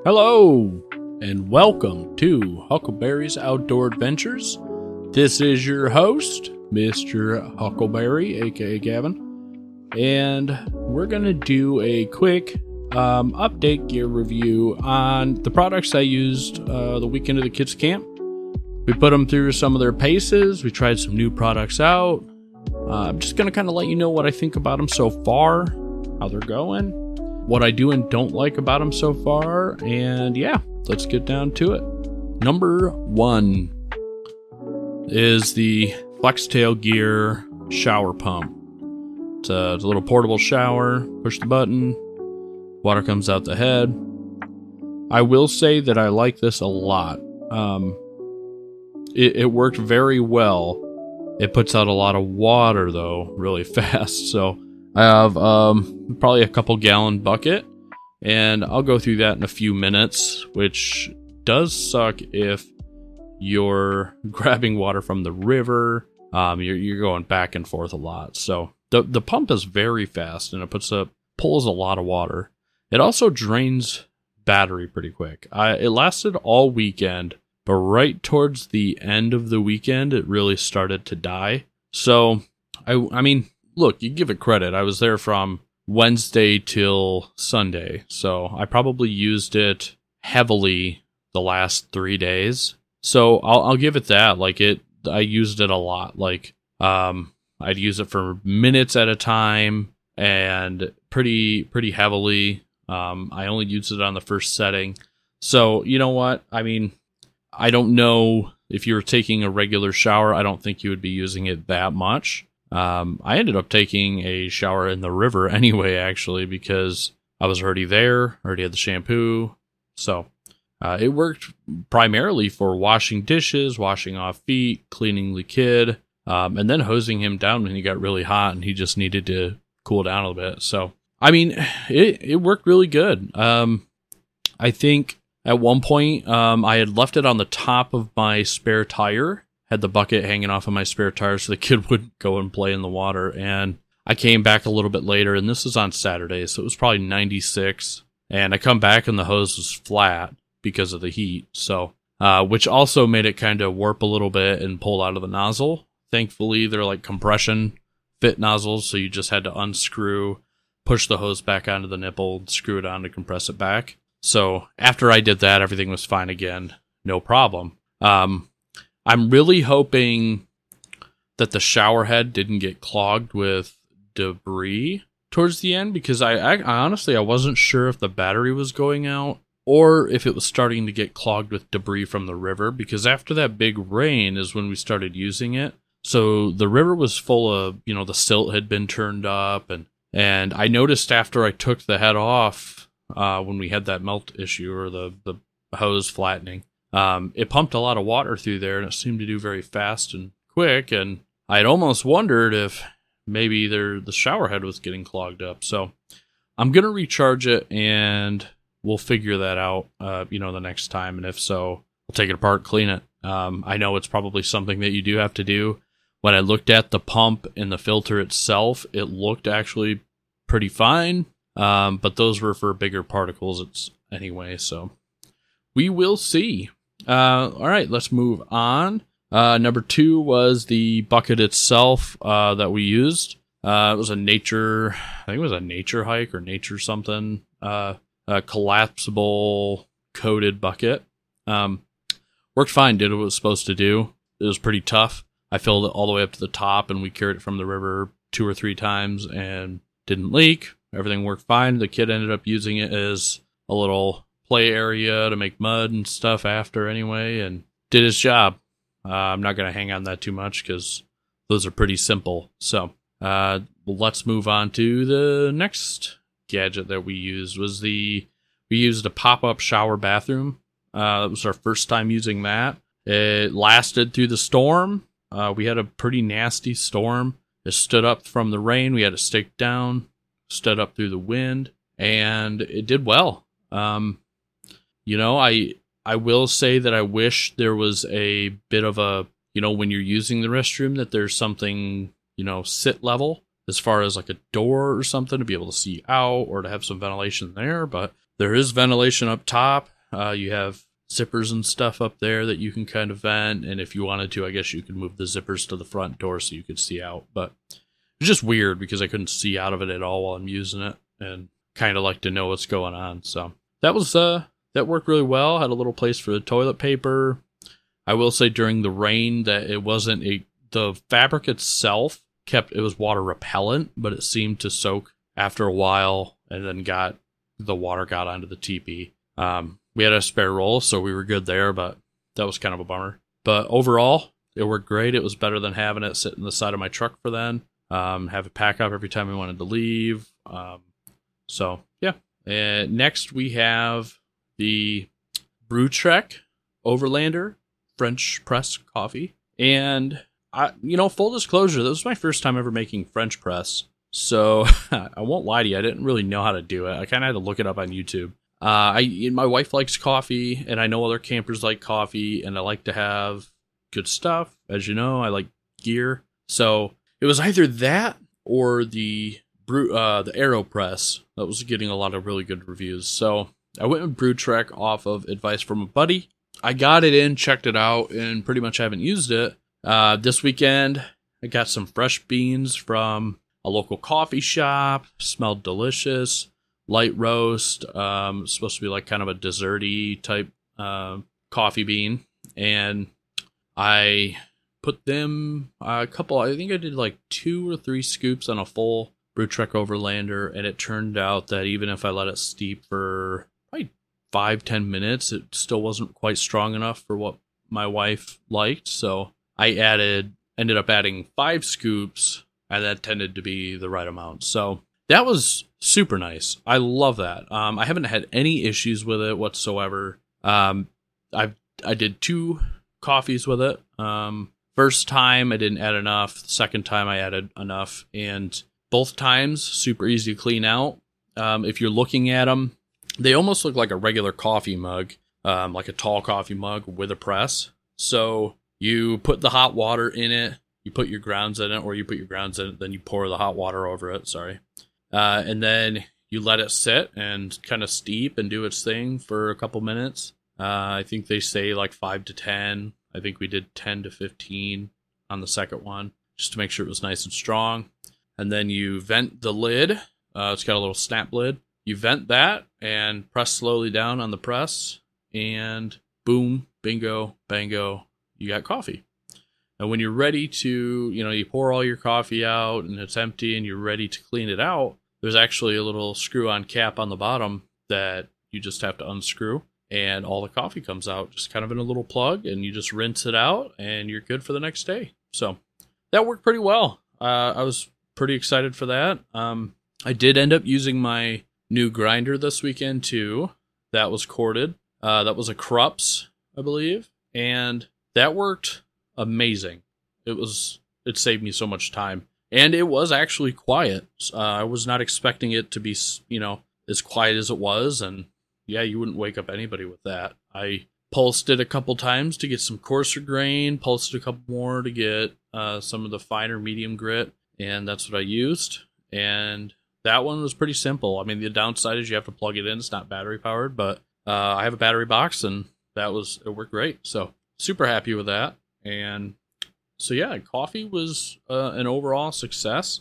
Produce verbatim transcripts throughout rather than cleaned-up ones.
Hello, and welcome to Huckleberry's Outdoor Adventures. This is your host, Mister Huckleberry, aka Gavin, and we're going to do a quick um, update gear review on the products I used uh, the weekend of the kids' camp. We put them through some of their paces, we tried some new products out. Uh, I'm just going to kind of let you know what I think about them so far, how they're going, what I do and don't like about them so far, and yeah, let's get down to it. Number one is the Flextail Gear shower pump. It's a, it's a little portable shower. Push the button, water comes out the head. I will say that I like this a lot. Um, it, it worked very well. It puts out a lot of water though, really fast. So I have um, probably a couple gallon bucket, and I'll go through that in a few minutes, which does suck if you're grabbing water from the river. Um, you're, you're going back and forth a lot. So the, the pump is very fast, and it puts up, pulls a lot of water. It also drains battery pretty quick. I, it lasted all weekend, but right towards the end of the weekend, it really started to die. So, I, I mean... Look, you give it credit. I was there from Wednesday till Sunday, so I probably used it heavily the last three days. So I'll, I'll give it that. Like it, I used it a lot. Like um, I'd use it for minutes at a time and pretty pretty heavily. Um, I only used it on the first setting. So you know what? I mean, I don't know if you were taking a regular shower. I don't think you would be using it that much. Um, I ended up taking a shower in the river anyway, actually, because I was already there, already had the shampoo. So uh, it worked primarily for washing dishes, washing off feet, cleaning the kid, um, and then hosing him down when he got really hot and he just needed to cool down a little bit. So, I mean, it, it worked really good. Um, I think at one point um, I had left it on the top of my spare tire. Had the bucket hanging off of my spare tire so the kid would go and play in the water. And I came back a little bit later, and this was on Saturday, so it was probably ninety-six. And I come back, and the hose was flat because of the heat. So, uh, which also made it kind of warp a little bit and pull out of the nozzle. Thankfully, they're like compression fit nozzles, so you just had to unscrew, push the hose back onto the nipple, screw it on to compress it back. So after I did that, everything was fine again. No problem. Um... I'm really hoping that the shower head didn't get clogged with debris towards the end, because I, I, I honestly, I wasn't sure if the battery was going out or if it was starting to get clogged with debris from the river, because after that big rain is when we started using it. So the river was full of, you know, the silt had been turned up, and, and I noticed after I took the head off, uh, when we had that melt issue or the, the hose flattening, Um, it pumped a lot of water through there, and it seemed to do very fast and quick, and I'd almost wondered if maybe there, the shower head was getting clogged up. So I'm going to recharge it, and we'll figure that out, uh, you know, the next time, and if so, we'll take it apart, clean it. Um, I know it's probably something that you do have to do. When I looked at the pump and the filter itself, it looked actually pretty fine, um, but those were for bigger particles it's, anyway, so we will see. Uh, all right, let's move on. Uh, number two was the bucket itself uh, that we used. Uh, it was a nature, I think it was a nature hike or nature something, uh, a collapsible coated bucket. Um, worked fine, did what it was supposed to do. It was pretty tough. I filled it all the way up to the top, and we carried it from the river two or three times and didn't leak. Everything worked fine. The kid ended up using it as a little play area to make mud and stuff after anyway, and did his job. Uh, I'm not going to hang on that too much because those are pretty simple. So uh, let's move on to the next gadget that we used. Was the we used a pop-up shower bathroom. Uh, it was our first time using that. It lasted through the storm. Uh, we had a pretty nasty storm. It stood up from the rain. We had it staked down, stood up through the wind, and it did well. Um, You know, I I will say that I wish there was a bit of a, you know, when you're using the restroom, that there's something, you know, sit level as far as like a door or something to be able to see out or to have some ventilation there. But there is ventilation up top. Uh, you have zippers and stuff up there that you can kind of vent, and if you wanted to, I guess you could move the zippers to the front door so you could see out. But it's just weird because I couldn't see out of it at all while I'm using it, and kind of like to know what's going on. So that was uh that worked really well. Had a little place for the toilet paper. I will say during the rain that it wasn't a the fabric itself kept it was water repellent, but it seemed to soak after a while, and then got the water got onto the teepee. Um, we had a spare roll, so we were good there, but that was kind of a bummer. But overall, it worked great. It was better than having it sit in the side of my truck for then. Um, have it pack up every time we wanted to leave. Um, so yeah. And next we have the BrewTrek Overlander French press coffee. And I, you know, full disclosure, this was my first time ever making French press. So I won't lie to you, I didn't really know how to do it. I kind of had to look it up on YouTube. Uh, I my wife likes coffee, and I know other campers like coffee, and I like to have good stuff. As you know, I like gear. So it was either that or the brew, uh, the AeroPress that was getting a lot of really good reviews. So I went with BrewTrek off of advice from a buddy. I got it in, checked it out, and pretty much haven't used it. Uh, this weekend, I got some fresh beans from a local coffee shop. Smelled delicious. Light roast. Um, supposed to be like kind of a desserty type uh, coffee bean. And I put them a couple, I think I did like two or three scoops on a full BrewTrek Overlander. And it turned out that even if I let it steep for probably five, ten minutes, it still wasn't quite strong enough for what my wife liked. So I added, ended up adding five scoops, and that tended to be the right amount. So that was super nice. I love that. Um, I haven't had any issues with it whatsoever. Um, I I did two coffees with it. Um, first time I didn't add enough. Second time I added enough, and both times super easy to clean out. Um, if you're looking at them, they almost look like a regular coffee mug, um, like a tall coffee mug with a press. So you put the hot water in it. You put your grounds in it, or you put your grounds in it, then you pour the hot water over it. Sorry. Uh, and then you let it sit and kind of steep and do its thing for a couple minutes. Uh, I think they say like five to ten. I think we did ten to fifteen on the second one, just to make sure it was nice and strong. And then you vent the lid. Uh, it's got a little snap lid. You vent that and press slowly down on the press, and boom, bingo, bango, you got coffee. And when you're ready to, you know, you pour all your coffee out and it's empty and you're ready to clean it out, there's actually a little screw-on cap on the bottom that you just have to unscrew, and all the coffee comes out just kind of in a little plug, and you just rinse it out and you're good for the next day. So that worked pretty well. Uh, I was pretty excited for that. Um, I did end up using my new grinder this weekend too. That was corded. Uh, that was a Krups, I believe, and that worked amazing. It was, it saved me so much time, and it was actually quiet. Uh, I was not expecting it to be, you know, as quiet as it was, and yeah, you wouldn't wake up anybody with that. I pulsed it a couple times to get some coarser grain, pulsed it a couple more to get uh, some of the finer medium grit, and that's what I used. And that one was pretty simple. I mean, the downside is you have to plug it in. It's not battery powered, but uh, I have a battery box, and that was, it worked great. So super happy with that. And so, yeah, coffee was uh, an overall success,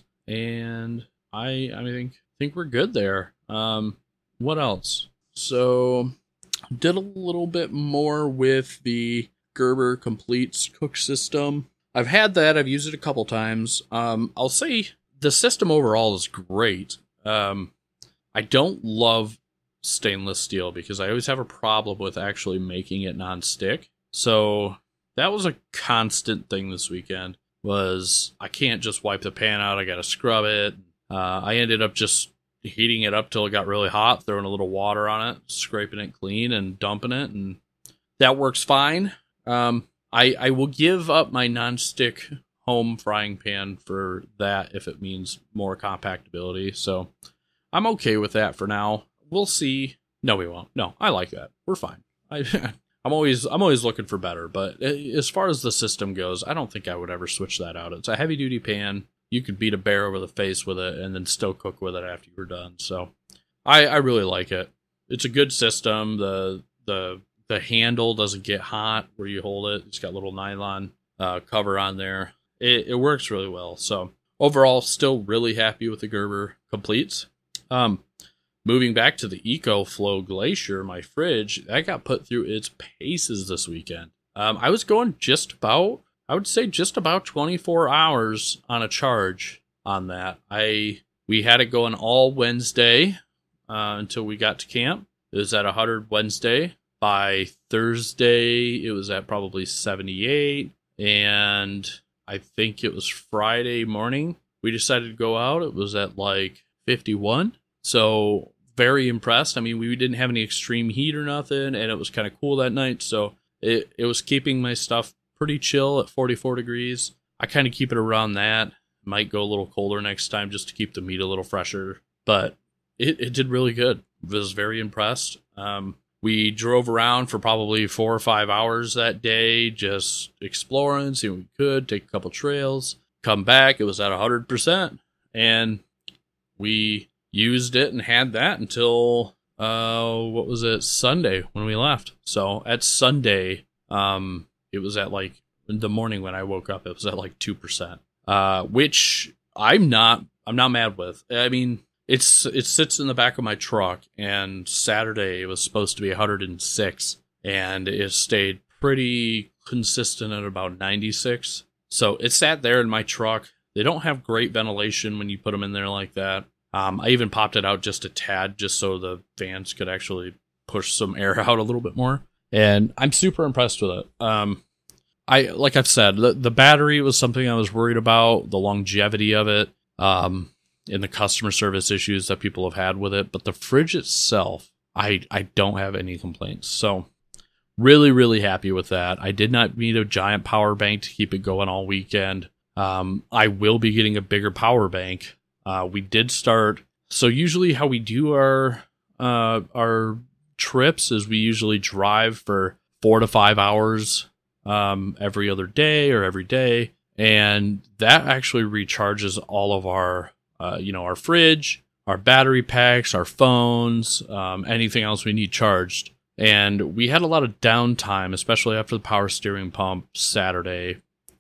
and I I think think we're good there. Um, what else? So, did a little bit more with the Gerber Completes cook system. I've had that. I've used it a couple times. Um, I'll say the system overall is great. Um, I don't love stainless steel because I always have a problem with actually making it non-stick. So that was a constant thing this weekend, was I can't just wipe the pan out. I got to scrub it. Uh, I ended up just heating it up till it got really hot, throwing a little water on it, scraping it clean and dumping it. And that works fine. Um, I, I will give up my non-stick home frying pan for that if it means more compactability. So I'm okay with that for now. We'll see. No, we won't. No, I like that. We're fine. I I'm always I'm always looking for better, but as far as the system goes, I don't think I would ever switch that out. It's a heavy duty pan. You could beat a bear over the face with it and then still cook with it after you're done. So I, I really like it. It's a good system. The the the handle doesn't get hot where you hold it. It's got a little nylon uh, cover on there. It, it works really well. So overall, still really happy with the Gerber Completes. Um, moving back to the EcoFlow Glacier, my fridge, that got put through its paces this weekend. Um, I was going just about, I would say just about twenty-four hours on a charge on that. I we had it going all Wednesday uh, until we got to camp. It was at one hundred Wednesday. By Thursday, it was at probably seventy-eight. And I think it was Friday morning we decided to go out. It was at like fifty-one. So very impressed. I mean, we didn't have any extreme heat or nothing, and it was kind of cool that night. So it, it was keeping my stuff pretty chill at forty-four degrees. I kind of keep it around that. Might go a little colder next time just to keep the meat a little fresher. But it, it did really good. I was very impressed. Um, we drove around for probably four or five hours that day, just exploring, seeing what we could, take a couple trails, come back. It was at one hundred percent. And we used it and had that until, uh, what was it, Sunday when we left. So at Sunday, um, it was at like, in the morning when I woke up, it was at like two percent, uh, which I'm not, I'm not mad with. I mean, it's, it sits in the back of my truck, and Saturday it was supposed to be one hundred six, and it stayed pretty consistent at about ninety-six. So it sat there in my truck. They don't have great ventilation when you put them in there like that. Um, I even popped it out just a tad, just so the fans could actually push some air out a little bit more. And I'm super impressed with it. Um, I like I've said, the, the battery was something I was worried about, the longevity of it, um, and the customer service issues that people have had with it. But the fridge itself, I I don't have any complaints. So really, really happy with that. I did not need a giant power bank to keep it going all weekend. Um, I will be getting a bigger power bank. Uh, we did start. So usually how we do our uh, our trips is we usually drive for four to five hours um, every other day or every day. And that actually recharges all of our, uh, you know, our fridge, our battery packs, our phones, um, anything else we need charged. And we had a lot of downtime, especially after the power steering pump Saturday.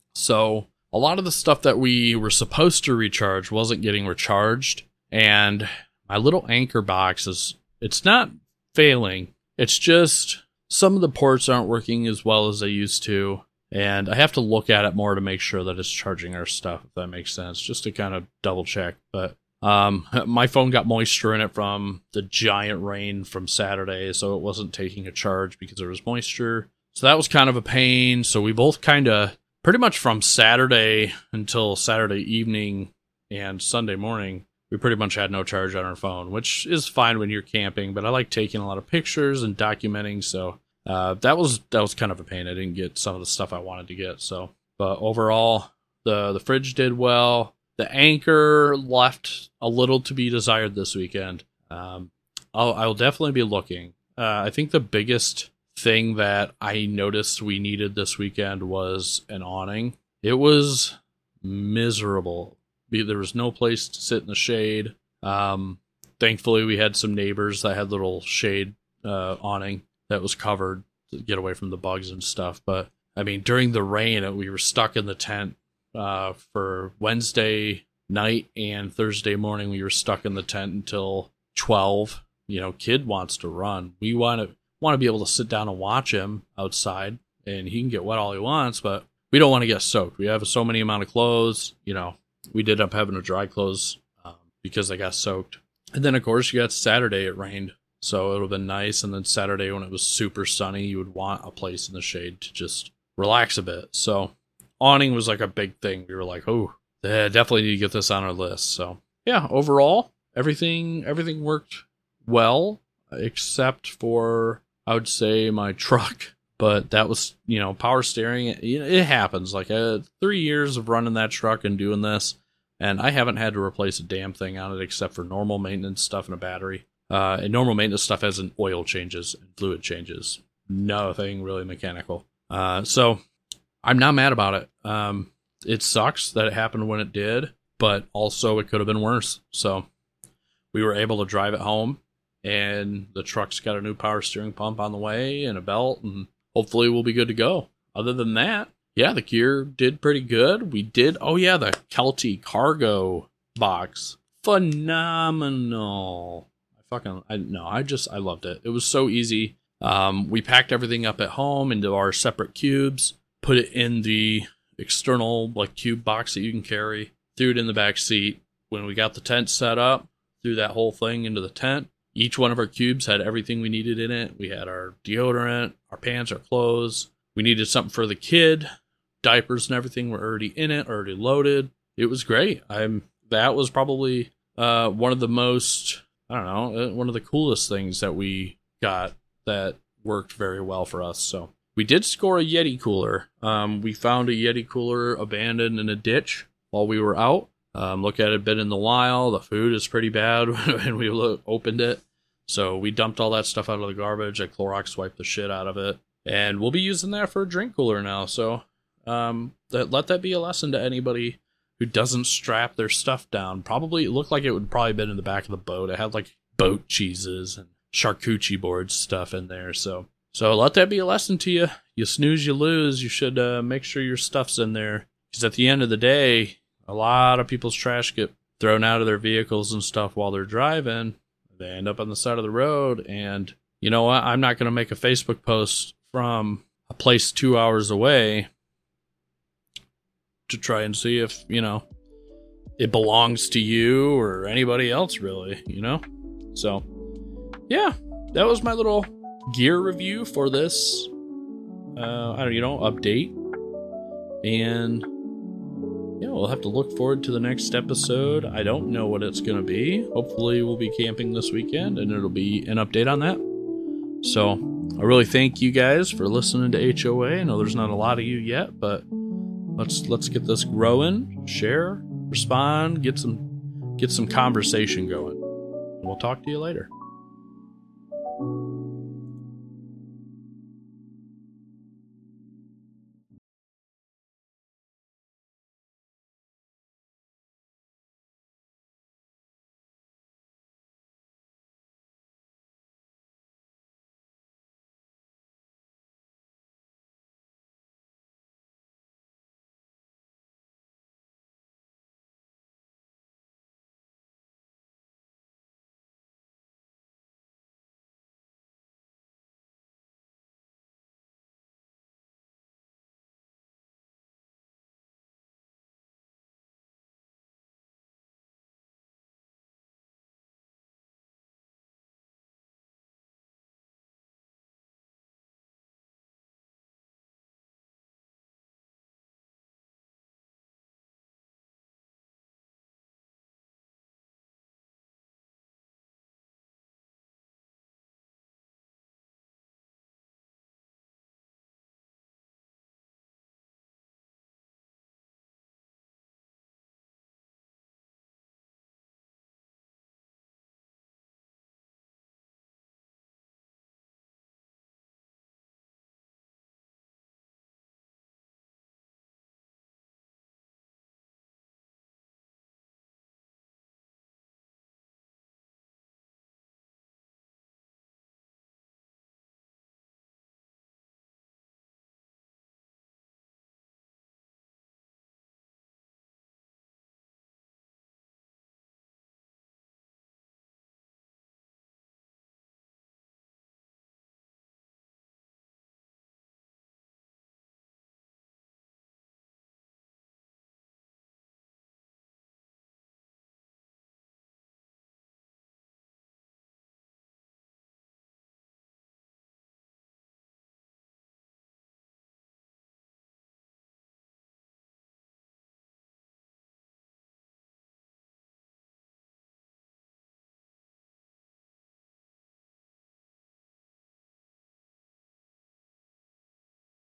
So a lot of the stuff that we were supposed to recharge wasn't getting recharged. And my little Anchor box is, it's not failing. It's just some of the ports aren't working as well as they used to. And I have to look at it more to make sure that it's charging our stuff, if that makes sense, just to kind of double check. But um, my phone got moisture in it from the giant rain from Saturday, so it wasn't taking a charge because there was moisture. So that was kind of a pain. So we both kind of, pretty much from Saturday until Saturday evening and Sunday morning, we pretty much had no charge on our phone, which is fine when you're camping, but I like taking a lot of pictures and documenting, so uh, that was that was kind of a pain. I didn't get some of the stuff I wanted to get, so but overall, the the fridge did well. The Anchor left a little to be desired this weekend. Um, I'll I'll definitely be looking. Uh, I think the biggest thing that I noticed we needed this weekend was an awning. It was miserable. There was no place to sit in the shade. Um, thankfully, we had some neighbors that had little shade uh, awning that was covered to get away from the bugs and stuff. But I mean, during the rain, we were stuck in the tent uh, for Wednesday night and Thursday morning. We were stuck in the tent until twelve. You know, kid wants to run. We want to want to be able to sit down and watch him outside, and he can get wet all he wants, but we don't want to get soaked. We have so many amount of clothes, you know. We did up having to dry clothes um, because they got soaked. And then, of course, you got Saturday, it rained. So it would have been nice. And then Saturday, when it was super sunny, you would want a place in the shade to just relax a bit. So awning was like a big thing. We were like, oh, yeah, definitely need to get this on our list. So, yeah, overall, everything everything worked well, except for, I would say, my truck. But that was, you know, power steering. It, it happens. Like uh, three years of running that truck and doing this, and I haven't had to replace a damn thing on it except for normal maintenance stuff and a battery. Uh, and normal maintenance stuff has an oil changes and fluid changes. Nothing really mechanical. Uh, so I'm not mad about it. Um, it sucks that it happened when it did, but also it could have been worse. So we were able to drive it home, and the truck's got a new power steering pump on the way and a belt, and hopefully we'll be good to go. Other than that, yeah, the gear did pretty good. We did, oh yeah, the Kelty cargo box. Phenomenal. I fucking, I no, I just, I loved it. It was so easy. Um, we packed everything up at home into our separate cubes, put it in the external like cube box that you can carry, threw it in the back seat. When we got the tent set up, threw that whole thing into the tent. Each one of our cubes had everything we needed in it. We had our deodorant, our pants, our clothes. We needed something for the kid. Diapers and everything were already in it, already loaded. It was great. I'm that was probably uh, one of the most, I don't know, one of the coolest things that we got that worked very well for us. So we did score a Yeti cooler. Um, we found a Yeti cooler abandoned in a ditch while we were out. Um, look at it, been in the wild. The food is pretty bad when we look, opened it. So we dumped all that stuff out of the garbage. I Clorox wiped the shit out of it. And we'll be using that for a drink cooler now. So um, that, let that be a lesson to anybody who doesn't strap their stuff down. Probably, it looked like it would probably been in the back of the boat. It had like boat cheeses and charcuterie board stuff in there. So so let that be a lesson to you. You snooze, you lose. You should uh, make sure your stuff's in there. Because at the end of the day, a lot of people's trash get thrown out of their vehicles and stuff while they're driving. They end up on the side of the road. And you know what? I'm not going to make a Facebook post from a place two hours away to try and see if, you know, it belongs to you or anybody else, really, you know? So, yeah, that was my little gear review for this, uh, I don't, you know, update. And yeah, we'll have to look forward to the next episode. I don't know what it's going to be. Hopefully we'll be camping this weekend and it'll be an update on that. So I really thank you guys for listening to H O A. I know there's not a lot of you yet, but let's let's get this growing, share, respond, get some get some conversation going. And we'll talk to you later.